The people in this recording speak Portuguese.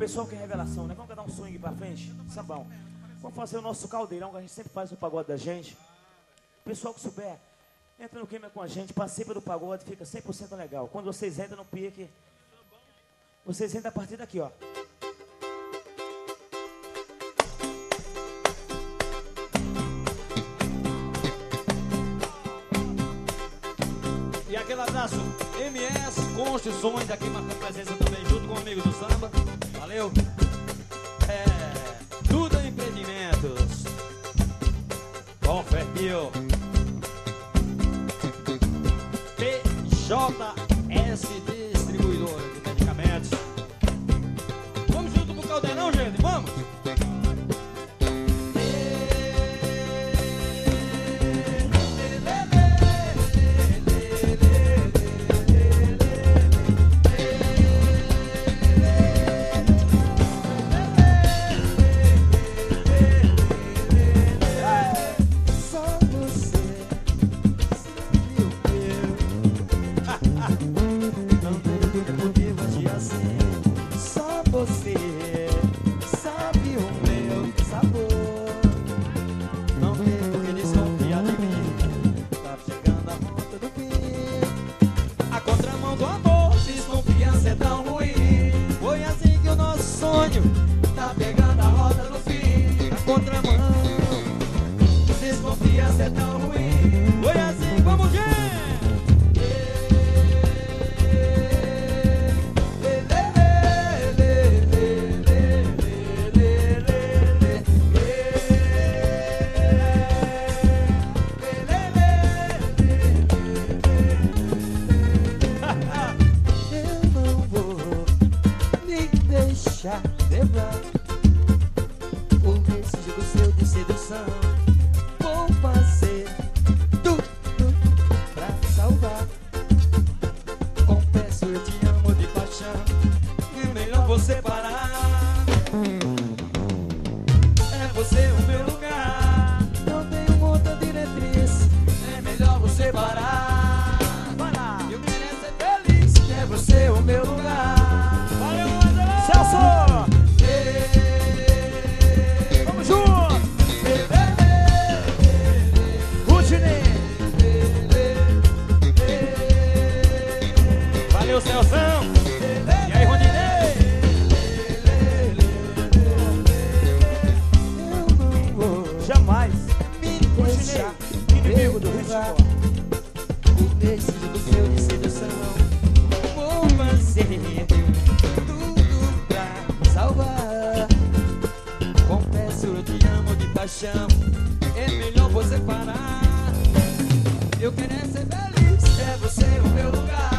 pessoal quer revelação, né? Vamos cantar um swing pra frente? Sabão. Vamos fazer o nosso caldeirão que a gente sempre faz no pagode da gente. O pessoal que souber, entra no clima com a gente, participa do pagode, fica 100% legal. Quando vocês entram no pique, vocês entram a partir daqui, ó. E aquele abraço, MS Construções, aqui marcando presença também, junto com o amigo do samba. Valeu. Tudo empreendimentos. Confertil. PJS Distribuidora de Medicamentos. Vamos junto pro caldeirão, gente, vamos? Tá pegando a roda no fim. A contramão, desconfiança é tão ruim. foi assim, vamos gente! Eu não vou me deixar levar por esse jogo seu de sedução. Vou fazer tudo pra salvar. Confesso, eu te amo de paixão. E melhor você parar. É você o meu lugar. Não tenho outra diretriz. É melhor você parar. Eu quero ser feliz. É você o meu lugar. Valeu, André! Celso! Vamos junto! Rudinei! Valeu, Celção! E aí, Rondinei? Eu não vou Jamais! me Rudinei, deixar inimigo do levar ritmo. por esse jogo seu de sedução. Vou fazer tudo pra salvar. Confesso, eu te amo de paixão. É melhor você parar. Eu quero ser feliz. É você o meu lugar.